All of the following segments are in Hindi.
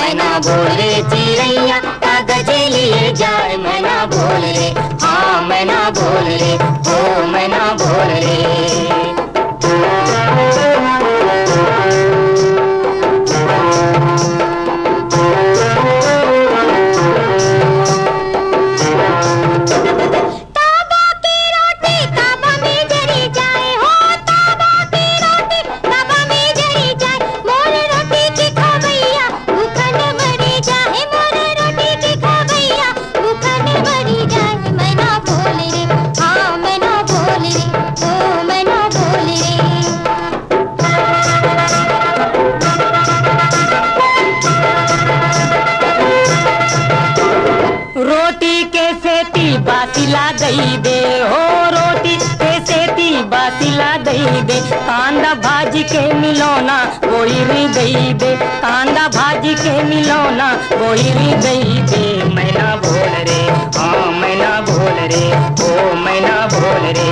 मैं ना बोल रे चिड़ैया कागज लिए जाए, मैं ना बोल रे, हाँ मैं ना बोल रे, ओ मैं ना बोल रे। बासिला दई दे हो, रोटी कैसे ती बासिला दई दे, कांदा भाजी के मिलौना कोई री दई दे, कांदा भाजी के मिलौना कोई री दई दे। मैं ना बोल रे, हाँ मैं ना बोल रे, ओ मैं ना बोल रे।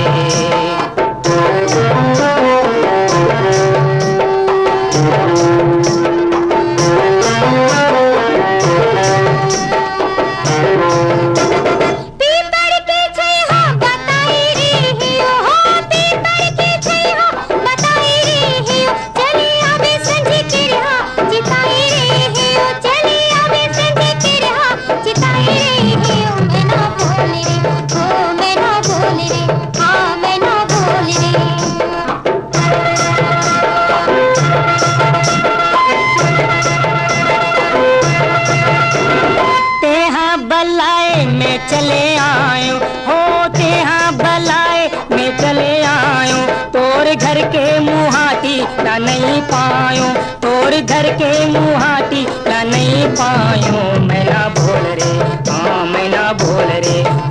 चले आयो हो तेहाँ बलाए मैं चले आयो, तोर घर के मुहाती ना नहीं पायो, तोर घर के मुहाती ना नहीं पायो। मैं ना बोल रे, हाँ मैं ना बोल रे,